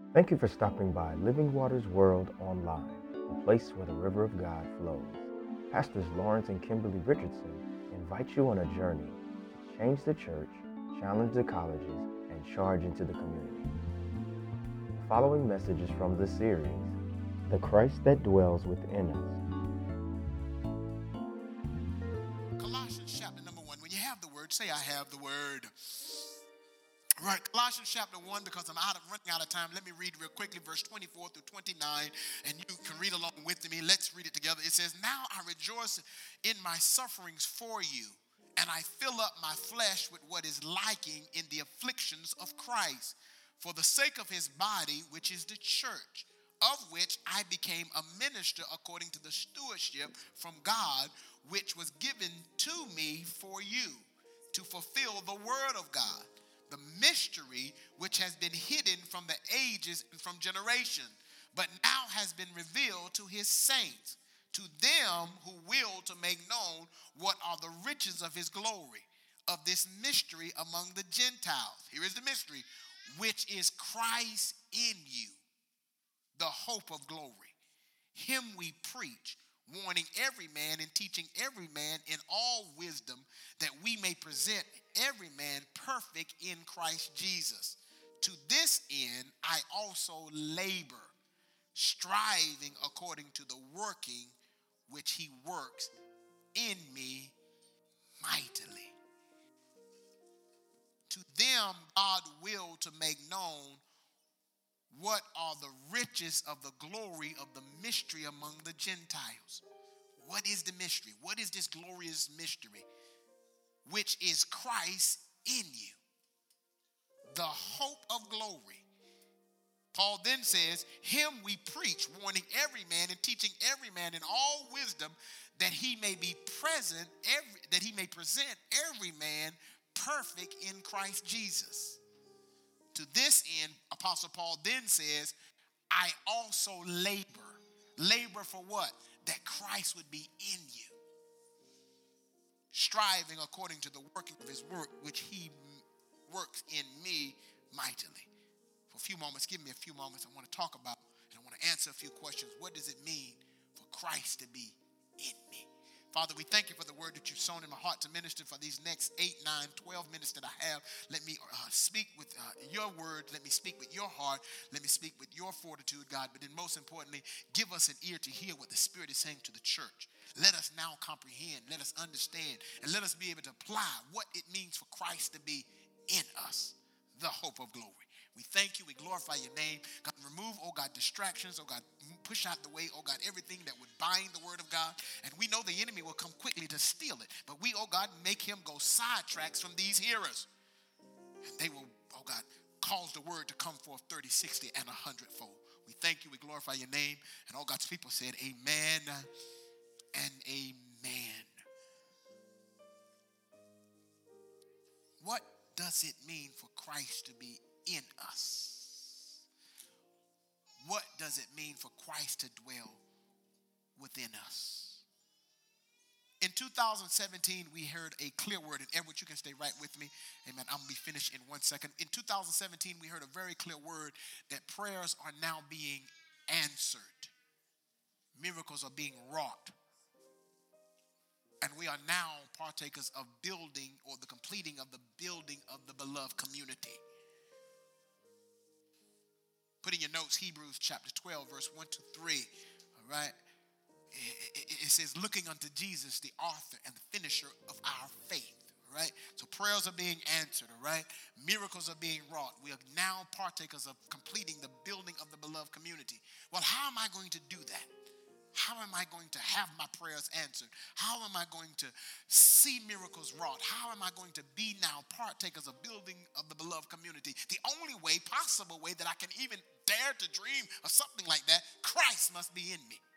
Thank you for stopping by Living Waters World Online, the place where the river of God flows. Pastors Lawrence and Kimberly Richardson invite you on a journey to change the church, challenge the colleges, and charge into the community. The following message is from the series, The Christ That Dwells Within Us. Colossians chapter number 1. When you have the word, say, I have the word. All right, Colossians chapter 1, because I'm running out of time. Let me read real quickly, verse 24 through 29, and you can read along with me. Let's read it together. It says, Now I rejoice in my sufferings for you, and I fill up my flesh with what is liking in the afflictions of Christ, for the sake of his body, which is the church, of which I became a minister according to the stewardship from God, which was given to me for you, to fulfill the word of God, the mystery which has been hidden from the ages and from generation, but now has been revealed to his saints, to them who will to make known what are the riches of his glory, of this mystery among the Gentiles. Here is the mystery, which is Christ in you, the hope of glory. Him we preach, warning every man and teaching every man in all wisdom, that we may present every man perfect in Christ Jesus. To this end I also labor, striving according to the working which he works in me mightily. To them God will to make known what are the riches of the glory of the mystery among the Gentiles. What is the mystery? What is this glorious mystery? Which is Christ in you, the hope of glory. Paul then says, Him we preach, warning every man and teaching every man in all wisdom, that he may be present, that he may present every man perfect in Christ Jesus. To this end, Apostle Paul then says, I also labor. Labor for what? That Christ would be in you. Striving according to the working of his work, which he works in me mightily. For a few moments, give me a few moments. I want to talk about and I want to answer a few questions. What does it mean for Christ to be in me? Father, we thank you for the word that you've sown in my heart to minister for these next 8, 9, 12 minutes that I have. Let me speak with your words. Let me speak with your heart. Let me speak with your fortitude, God. But then most importantly, give us an ear to hear what the Spirit is saying to the church. Let us now comprehend. Let us understand. And let us be able to apply what it means for Christ to be in us, the hope of glory. We thank you. We glorify your name. God, remove, oh God, distractions. Oh God, push out the way, oh God, everything that would bind the word of God. And we know the enemy will come quickly to steal it. But we, oh God, make him go sidetracks from these hearers. And they will, oh God, cause the word to come forth 30, 60, and 100-fold. We thank you. We glorify your name. And all God's people said, amen and amen. What does it mean for Christ to be in us? What does it mean for Christ to dwell within us? In 2017, we heard a clear word, and Edward, you can stay right with me. Amen. I'm going to be finished in 1 second. In 2017, we heard a very clear word that prayers are now being answered. Miracles are being wrought. And we are now partakers of building, or the completing of the building of the beloved community. Put in your notes, Hebrews chapter 12, verse 1 to 3. All right. It says, looking unto Jesus, the author and the finisher of our faith. All right. So prayers are being answered. All right. Miracles are being wrought. We are now partakers of completing the building of the beloved community. Well, how am I going to do that? How am I going to have my prayers answered? How am I going to see miracles wrought? How am I going to be now partakers of building of the beloved community? The only way, possible way that I can even dare to dream of something like that, Christ must be in me.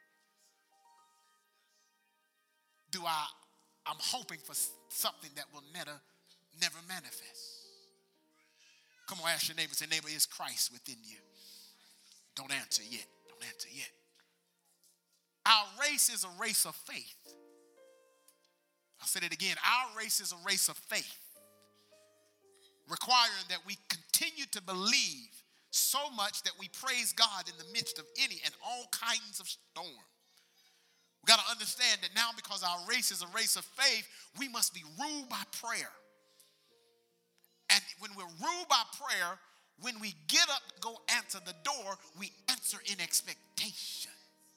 I'm hoping for something that will never manifest. Come on, ask your neighbor, say, neighbor, is Christ within you? Don't answer yet. Don't answer yet. Our race is a race of faith. I'll say it again. Our race is a race of faith, requiring that we continue to believe so much that we praise God in the midst of any and all kinds of storm. We got to understand that now, because our race is a race of faith, we must be ruled by prayer. And when we're ruled by prayer, when we get up to go answer the door, we answer in expectation.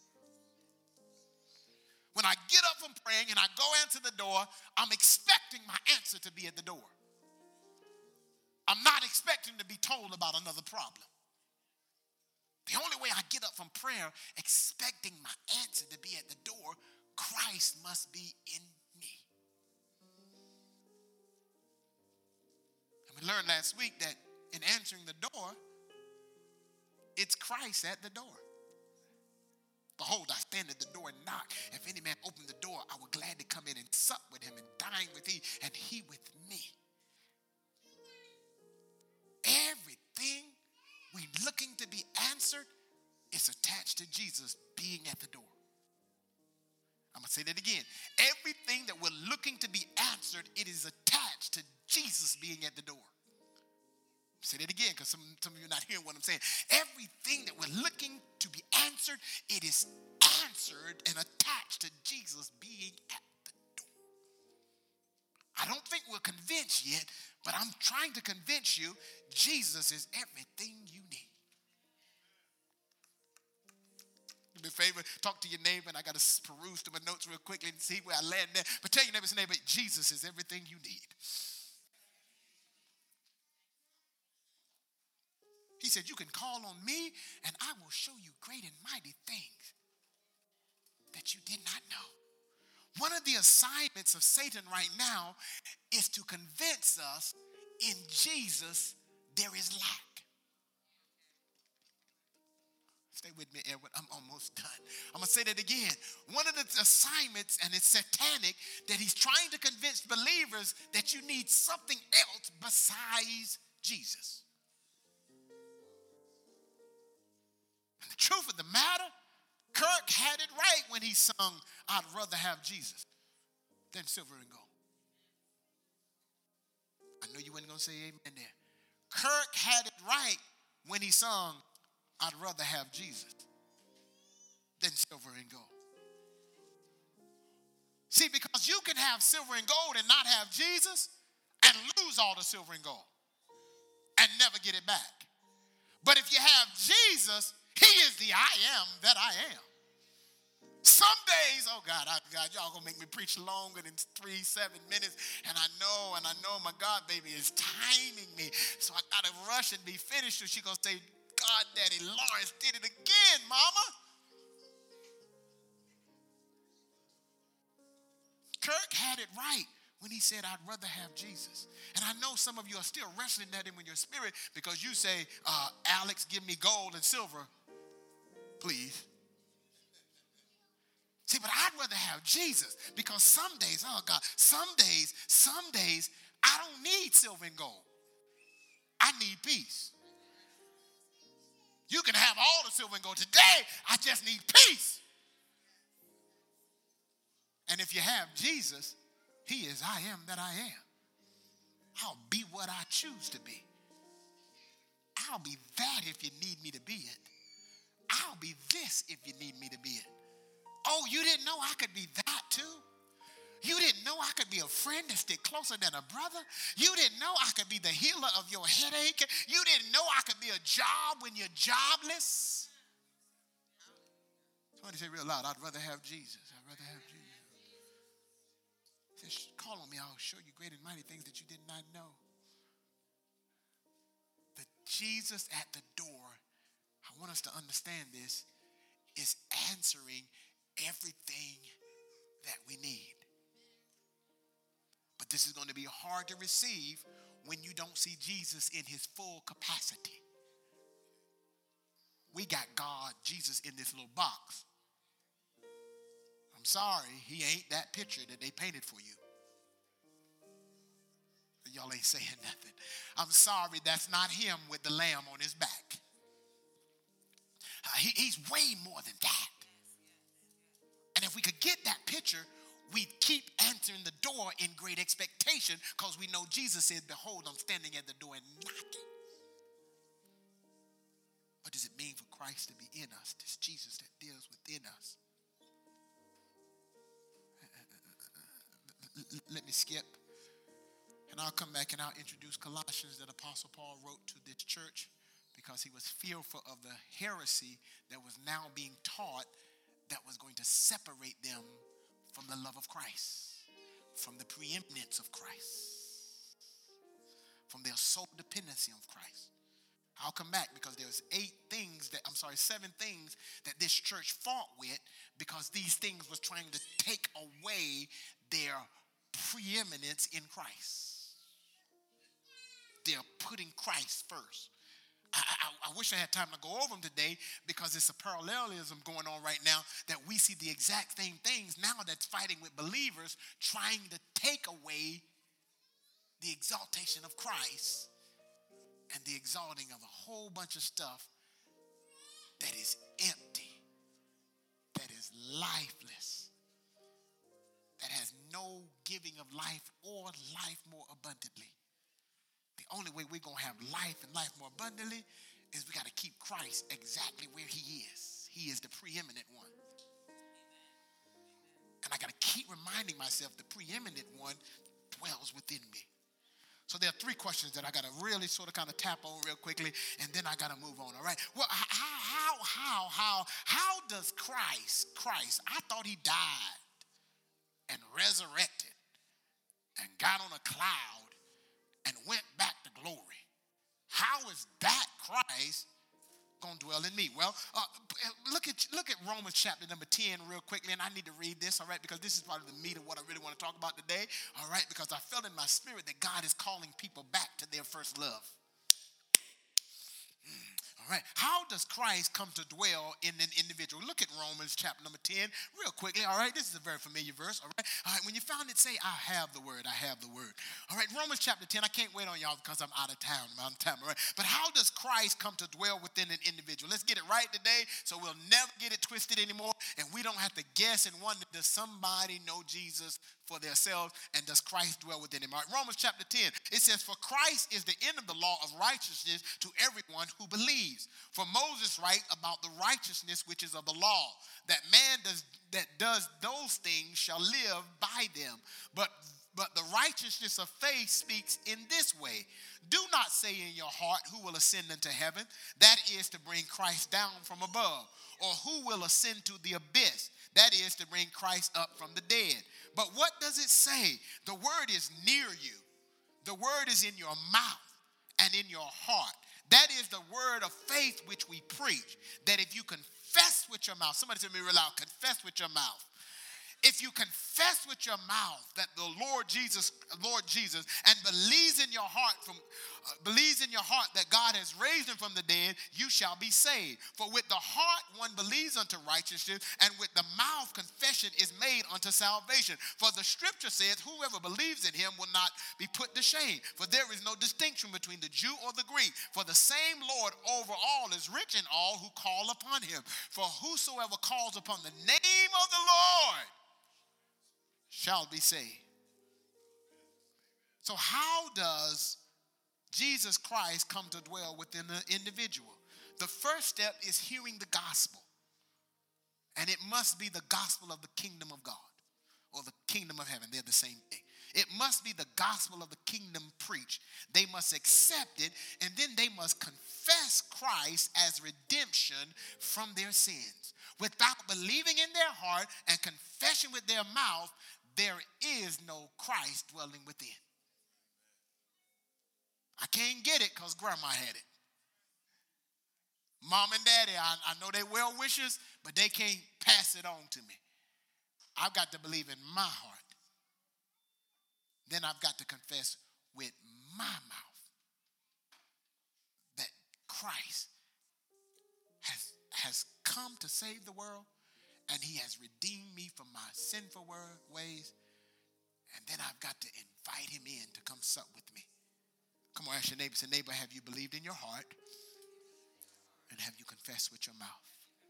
When I get up from praying and I go answer the door, I'm expecting my answer to be at the door. I'm not expecting to be told about another problem. The only way I get up from prayer expecting my answer to be at the door, Christ must be in me. And we learned last week that in answering the door, it's Christ at the door. Behold, I stand at the door and knock. If any man open the door, I will gladly come in and sup with him and dine with he and he with me. Everything we looking to be answered is attached to Jesus being at the door. I'm going to say that again. Everything that we're looking to be answered, it is attached to Jesus being at the door. Say that again, because some of you are not hearing what I'm saying. Everything that we're looking to be answered, it is answered and attached to Jesus being at the door. I don't think we're convinced yet, but I'm trying to convince you Jesus is everything you need. Do me a favor, talk to your neighbor, and I got to peruse through my notes real quickly and see where I land there. But tell your neighbor, Jesus is everything you need. He said, you can call on me and I will show you great and mighty things that you did not know. One of the assignments of Satan right now is to convince us in Jesus there is lack. Stay with me, Edward. I'm almost done. I'm going to say that again. One of the assignments, and it's satanic, that he's trying to convince believers that you need something else besides Jesus. And the truth of the matter, Kirk had it right when he sung, I'd rather have Jesus than silver and gold. I know you weren't going to say amen there. Kirk had it right when he sung, I'd rather have Jesus than silver and gold. See, because you can have silver and gold and not have Jesus and lose all the silver and gold and never get it back. But if you have Jesus, he is the I am that I am. Some days, oh God, y'all gonna make me preach longer than 3-7 minutes. And I know my God baby is timing me. So I gotta rush and be finished. So she gonna say, God, Daddy, Lawrence did it again, Mama. Kirk had it right when he said, I'd rather have Jesus. And I know some of you are still wrestling that in your spirit because you say, Alex, give me gold and silver, please. See, but I'd rather have Jesus because some days, oh God, some days, I don't need silver and gold. I need peace. You can have all the silver and gold. Today, I just need peace. And if you have Jesus, he is I am that I am. I'll be what I choose to be. I'll be that if you need me to be it. I'll be this if you need me to be it. Oh, you didn't know I could be that too? You didn't know I could be a friend that stick closer than a brother? You didn't know I could be the healer of your headache? You didn't know I could be a job when you're jobless? Somebody say real loud, I'd rather have Jesus. I'd rather have Jesus. He says, call on me, I'll show you great and mighty things that you did not know. The Jesus at the door, I want us to understand this, is answering everything that we need. But this is going to be hard to receive when you don't see Jesus in his full capacity. We got God, Jesus, in this little box. I'm sorry, he ain't that picture that they painted for you. Y'all ain't saying nothing. I'm sorry, that's not him with the lamb on his back. He's way more than that. And if we could get that picture, we'd keep answering the door in great expectation because we know Jesus said, behold, I'm standing at the door and knocking. has to be in us, this Jesus that deals within us. Let me skip, and I'll come back and I'll introduce Colossians that Apostle Paul wrote to this church because he was fearful of the heresy that was now being taught that was going to separate them from the love of Christ, from the preeminence of Christ, from their sole dependency of Christ. I'll come back because there's 7 things that this church fought with because these things was trying to take away their preeminence in Christ. They're putting Christ first. I wish I had time to go over them today because it's a parallelism going on right now that we see the exact same things now that's fighting with believers trying to take away the exaltation of Christ and the exalting of a whole bunch of stuff that is empty, that is lifeless, that has no giving of life or life more abundantly. The only way we're going to have life and life more abundantly is we got to keep Christ exactly where he is. He is the preeminent one. And I got to keep reminding myself the preeminent one dwells within me. So there are 3 questions that I got to really sort of kind of tap on real quickly, and then I got to move on, all right? Well, how does Christ, I thought he died and resurrected and got on a cloud and went back to glory. How is that Christ going to dwell in me? Well, look at Romans chapter number 10 real quickly, and I need to read this, all right, because this is probably the meat of what I really want to talk about today, all right, because I felt in my spirit that God is calling people back to their first love. All right, how does Christ come to dwell in an individual? Look at Romans chapter number 10 real quickly, all right? This is a very familiar verse, all right? All right, when you found it, say, I have the word, I have the word. All right, Romans chapter 10, I can't wait on y'all because I'm out of time, all right? But how does Christ come to dwell within an individual? Let's get it right today so we'll never get it twisted anymore and we don't have to guess and wonder, does somebody know Jesus for themselves and does Christ dwell within him? All right, Romans chapter 10, it says, for Christ is the end of the law of righteousness to everyone who believes. For Moses write about the righteousness which is of the law, that man that does those things shall live by them. But the righteousness of faith speaks in this way. Do not say in your heart, who will ascend into heaven? That is to bring Christ down from above. Or who will ascend to the abyss? That is to bring Christ up from the dead. But what does it say? The word is near you. The word is in your mouth and in your heart. That is the word of faith which we preach. That if you confess with your mouth, somebody tell me real loud, confess with your mouth. If you confess with your mouth that the Lord Jesus, and believes in your heart that God has raised him from the dead, you shall be saved. For with the heart one believes unto righteousness, and with the mouth confession is made unto salvation. For the scripture says, whoever believes in him will not be put to shame. For there is no distinction between the Jew or the Greek. For the same Lord over all is rich in all who call upon him. For whosoever calls upon the name of the Lord shall be saved. So how does Jesus Christ come to dwell within the individual? The first step is hearing the gospel. And it must be the gospel of the kingdom of God or the kingdom of heaven. They're the same thing. It must be the gospel of the kingdom preached. They must accept it, and then they must confess Christ as redemption from their sins. Without believing in their heart and confessing with their mouth, there is no Christ dwelling within. I can't get it because grandma had it. Mom and daddy, I know they well wishers, but they can't pass it on to me. I've got to believe in my heart. Then I've got to confess with my mouth that Christ has come to save the world, and he has redeemed me from my sinful ways. And then I've got to invite him in to come sup with me. Come on, ask your neighbor. Say, neighbor, have you believed in your heart? And have you confessed with your mouth?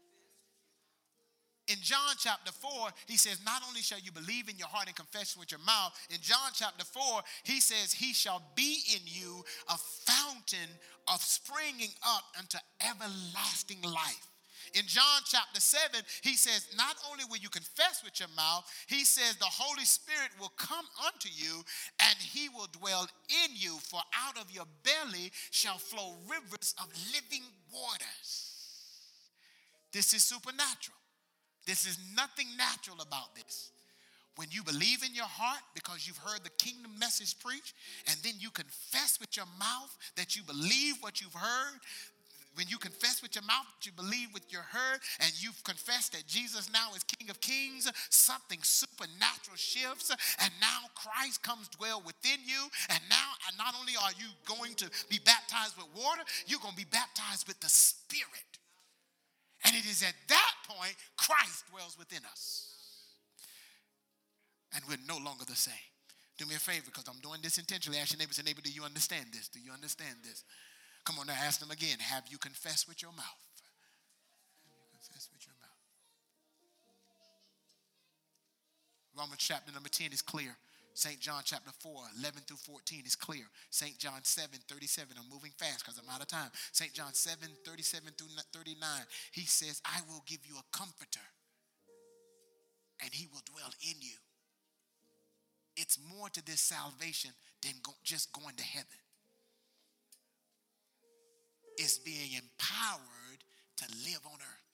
In John chapter 4, he says, not only shall you believe in your heart and confess with your mouth, in John chapter 4, he says, he shall be in you a fountain of springing up unto everlasting life. In John chapter 7, he says, not only will you confess with your mouth, he says the Holy Spirit will come unto you and he will dwell in you, for out of your belly shall flow rivers of living waters. This is supernatural. This is nothing natural about this. When you believe in your heart because you've heard the kingdom message preached, and then you confess with your mouth that you believe what you've heard, when you confess with your mouth that you believe with your heart, and you've confessed that Jesus now is King of Kings, something supernatural shifts, and now Christ comes dwell within you, and now not only are you going to be baptized with water, you're going to be baptized with the Spirit. And it is at that point Christ dwells within us. And we're no longer the same. Do me a favor, because I'm doing this intentionally. Ask your neighbor, say, neighbor, do you understand this? Do you understand this? Come on now, ask them again. Have you confessed with your mouth? Have you confessed with your mouth? Romans chapter number 10 is clear. St. John chapter 4, 11 through 14 is clear. St. John 7, 37. I'm moving fast because I'm out of time. St. John 7, 37 through 39. He says, I will give you a comforter, and he will dwell in you. It's more to this salvation than just going to heaven. It's being empowered to live on earth.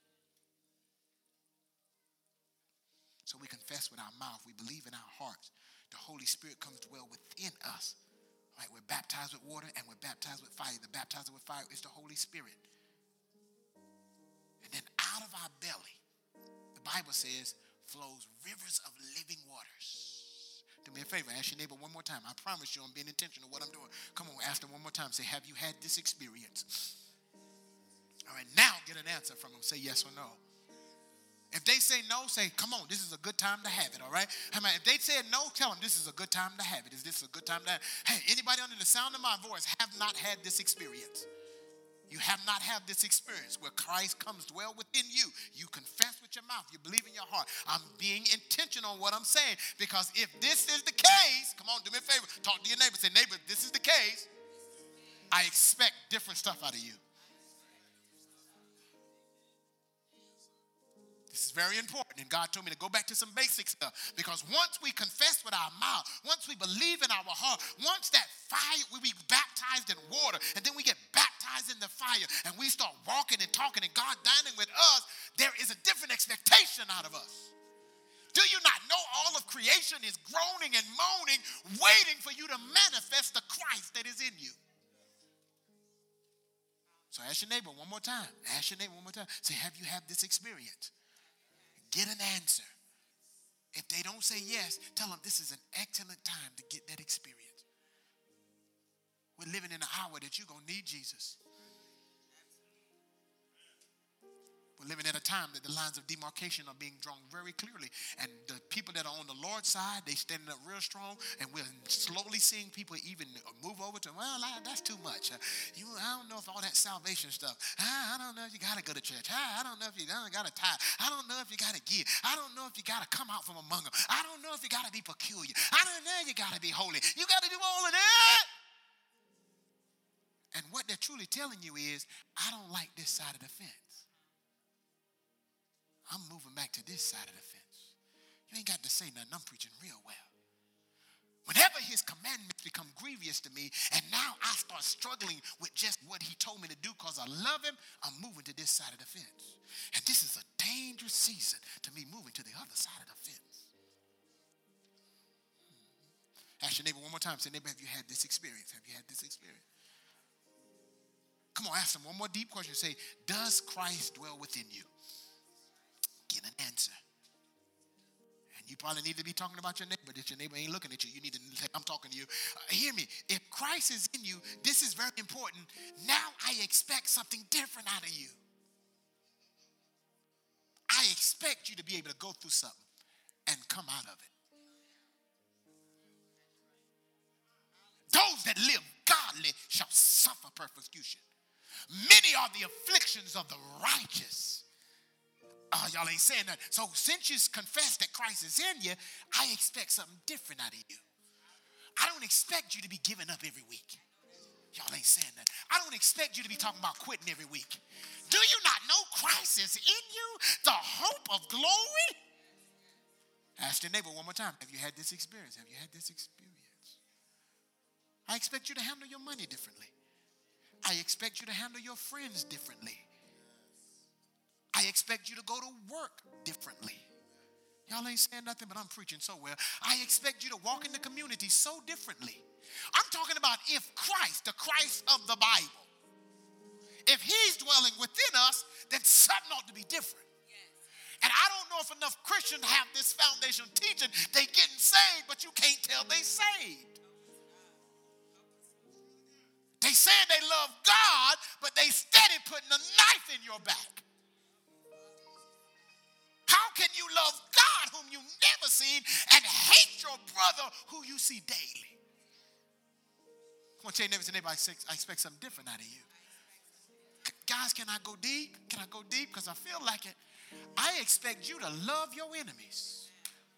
So we confess with our mouth. We believe in our hearts. The Holy Spirit comes to dwell within us. Right? We're baptized with water and we're baptized with fire. The baptizer with fire is the Holy Spirit. And then out of our belly, the Bible says, flows rivers of living waters. Do me a favor, ask your neighbor one more time. I promise you I'm being intentional what I'm doing. Come on, ask them one more time. Say, have you had this experience? All right, now get an answer from them. Say yes or no. If they say no, say, come on, this is a good time to have it, all right? If they said no, tell them this is a good time to have it. Is this a good time to have it? Hey, anybody under the sound of my voice have not had this experience? You have not had this experience where Christ comes dwell within you. You confess with your mouth. You believe in your heart. I'm being intentional on what I'm saying, because if this is the case, come on, do me a favor. Talk to your neighbor. Say, neighbor, if this is the case, I expect different stuff out of you. This is very important, and God told me to go back to some basic stuff, because once we confess with our mouth, once we believe in our heart, once that fire, we be baptized in water, and then we get baptized in the fire, and we start walking and talking, and God dining with us, there is a different expectation out of us. Do you not know all of creation is groaning and moaning, waiting for you to manifest the Christ that is in you? So ask your neighbor one more time. Ask your neighbor one more time. Say, have you had this experience? Get an answer. If they don't say yes, tell them this is an excellent time to get that experience. We're living in an hour that you're going to need Jesus. We're living at a time that the lines of demarcation are being drawn very clearly. And the people that are on the Lord's side, they standing up real strong. And we're slowly seeing people even move over to, well, that's too much. I don't know if all that salvation stuff. I don't know if you got to go to church. I don't know if you got to tithe. I don't know if you got to give. I don't know if you got to come out from among them. I don't know if you got to be peculiar. I don't know if you got to be holy. You got to do all of that. And what they're truly telling you is, I don't like this side of the fence. I'm moving back to this side of the fence. You ain't got to say nothing. I'm preaching real well. Whenever his commandments become grievous to me, and now I start struggling with just what he told me to do because I love him, I'm moving to this side of the fence. And this is a dangerous season to me moving to the other side of the fence. Ask your neighbor one more time. Say, neighbor, have you had this experience? Have you had this experience? Come on, ask them one more deep question. Say, does Christ dwell within you? Get an answer. And you probably need to be talking about your neighbor, that your neighbor ain't looking at you. You need to say, I'm talking to you. Hear me. If Christ is in you, this is very important. Now I expect something different out of you. I expect you to be able to go through something and come out of it. Those that live godly shall suffer persecution. Many are the afflictions of the righteous. Y'all ain't saying that. So since you confess that Christ is in you, I expect something different out of you. I don't expect you to be giving up every week. Y'all ain't saying that. I don't expect you to be talking about quitting every week. Do you not know Christ is in you, the hope of glory? Ask your neighbor one more time. Have you had this experience? Have you had this experience? I expect you to handle your money differently. I expect you to handle your friends differently. I expect you to go to work differently. Y'all ain't saying nothing, but I'm preaching so well. I expect you to walk in the community so differently. I'm talking about if Christ, the Christ of the Bible, if he's dwelling within us, then something ought to be different. And I don't know if enough Christians have this foundational teaching. They getting saved, but you can't tell they saved. They saying they love God, but they steady putting a knife in your back. How can you love God whom you never seen and hate your brother who you see daily? I want to tell your neighbor, I expect something different out of you. Guys, can I go deep? Can I go deep? Because I feel like it. I expect you to love your enemies.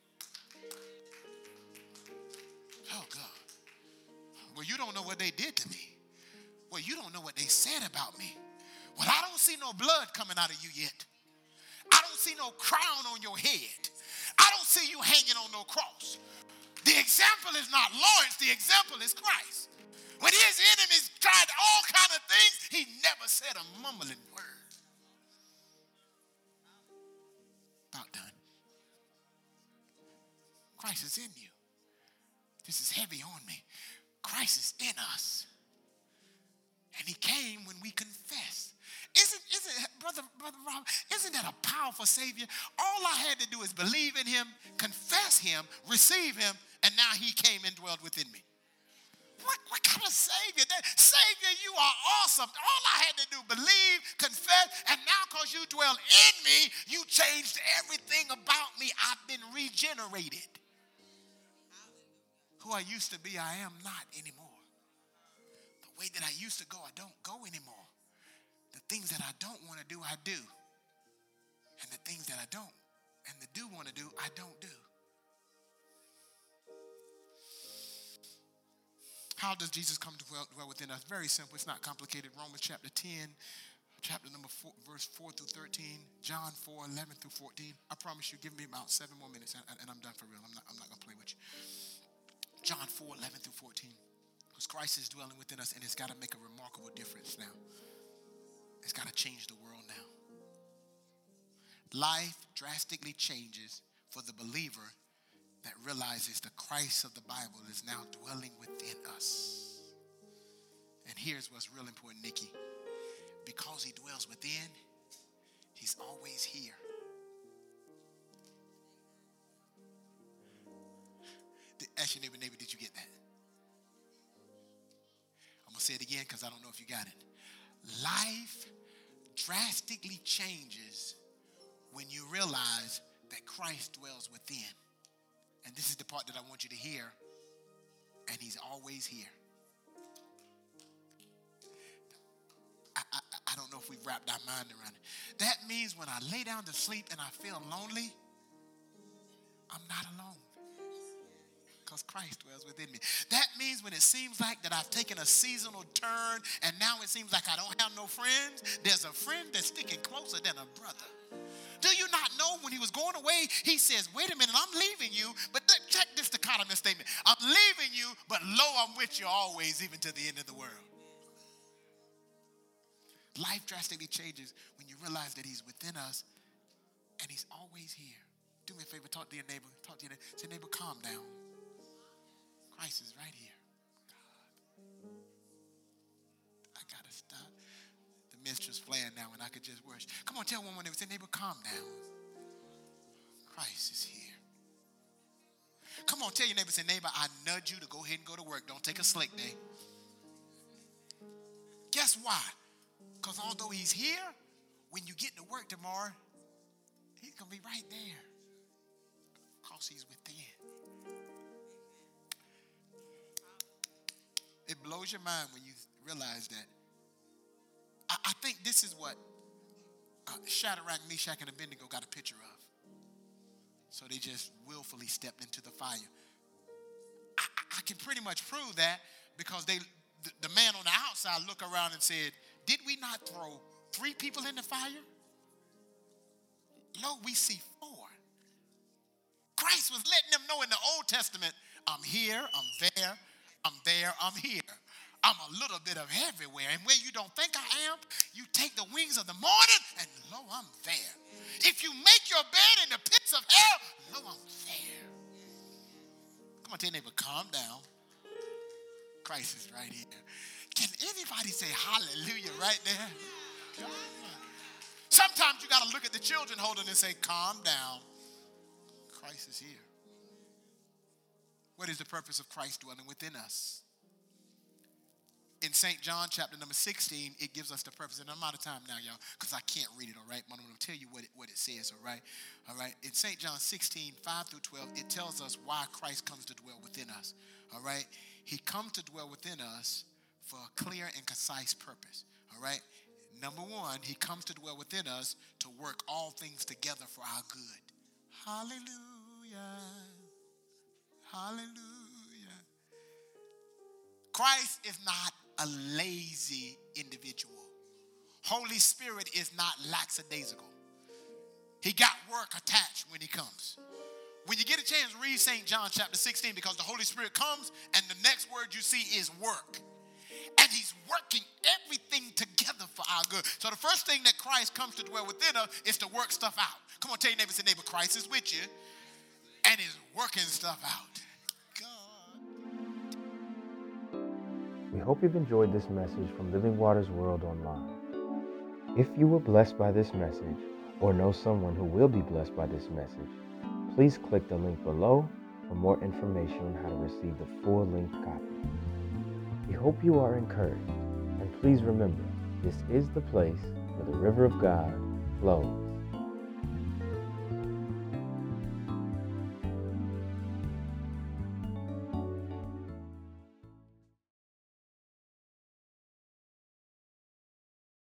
Oh, God. Well, you don't know what they did to me. Well, you don't know what they said about me. Well, I don't see no blood coming out of you yet. I don't see no crown on your head. I don't see you hanging on no cross. The example is not Lawrence. The example is Christ. When his enemies tried all kind of things, he never said a mumbling word. About done. Christ is in you. This is heavy on me. Christ is in us. And he came when we confess. Isn't Brother Rob, isn't that a powerful Savior? All I had to do is believe in him, confess him, receive him, and now he came and dwelled within me. What kind of Savior? Savior, you are awesome. All I had to do, believe, confess, and now because you dwell in me, you changed everything about me. I've been regenerated. Who I used to be, I am not anymore. The way that I used to go, I don't go anymore. The things that I don't want to do, I do. And the things that I don't and the do want to do, I don't do. How does Jesus come to dwell within us? Very simple. It's not complicated. Romans chapter 10, chapter number 4, verse 4 through 13. John 4, 11 through 14. I promise you, give me about 7 more minutes and I'm done for real. I'm not going to play with you. John 4, 11 through 14. Because Christ is dwelling within us and it's got to make a remarkable difference now. It's got to change the world now. Life drastically changes for the believer that realizes the Christ of the Bible is now dwelling within us. And here's what's real important, Nikki. Because he dwells within, he's always here. Ask your neighbor, did you get that? I'm going to say it again because I don't know if you got it. Life drastically changes when you realize that Christ dwells within. And this is the part that I want you to hear. And he's always here. I don't know if we've wrapped our mind around it. That means when I lay down to sleep and I feel lonely, I'm not alone. Because Christ dwells within me. That means when it seems like that I've taken a seasonal turn and now it seems like I don't have no friends, there's a friend that's sticking closer than a brother. Do you not know when he was going away, he says, wait a minute, I'm leaving you, but check this dichotomous statement. I'm leaving you, but lo, I'm with you always, even to the end of the world. Life drastically changes when you realize that he's within us and he's always here. Do me a favor, talk to your neighbor. Say, neighbor, calm down. Christ is right here. God. I got to stop. The minstrel's playing now and I could just worship. Come on, tell one more neighbor. Say, neighbor, calm down. Christ is here. Come on, tell your neighbor. Say, neighbor, I nudge you to go ahead and go to work. Don't take a slick day. Guess why? Because although he's here, when you get to work tomorrow, he's going to be right there. Because he's within. It blows your mind when you realize that. I think this is what Shadrach, Meshach, and Abednego got a picture of. So they just willfully stepped into the fire. I can pretty much prove that because the man on the outside looked around and said, did we not throw 3 people in the fire? Lo, we see 4. Christ was letting them know in the Old Testament, I'm here, I'm there, I'm here. I'm a little bit of everywhere. And where you don't think I am, you take the wings of the morning, and lo, I'm there. If you make your bed in the pits of hell, lo, I'm there. Come on, tell your neighbor, calm down. Christ is right here. Can anybody say hallelujah right there? Sometimes you got to look at the children holding and say, calm down. Christ is here. What is the purpose of Christ dwelling within us? In St. John chapter number 16, it gives us the purpose. And I'm out of time now, y'all, because I can't read it, all right? But I'm going to tell you what it says, all right? All right. In St. John 16, 5 through 12, it tells us why Christ comes to dwell within us, all right? He comes to dwell within us for a clear and concise purpose, all right? Number 1, he comes to dwell within us to work all things together for our good. Hallelujah. Hallelujah. Christ is not a lazy individual. Holy Spirit is not lackadaisical. He got work attached when he comes. When you get a chance, read St. John chapter 16, because the Holy Spirit comes and the next word you see is work. And he's working everything together for our good. So the first thing that Christ comes to dwell within us is to work stuff out. Come on, tell your neighbor, say, neighbor, Christ is with you and is working stuff out. We hope you've enjoyed this message from Living Waters World Online. If you were blessed by this message, or know someone who will be blessed by this message, please click the link below for more information on how to receive the full-length copy. We hope you are encouraged, and please remember, this is the place where the river of God flows.